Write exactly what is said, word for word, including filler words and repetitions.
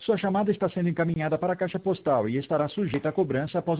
Sua chamada está sendo encaminhada para a caixa postal e estará sujeita a cobrança após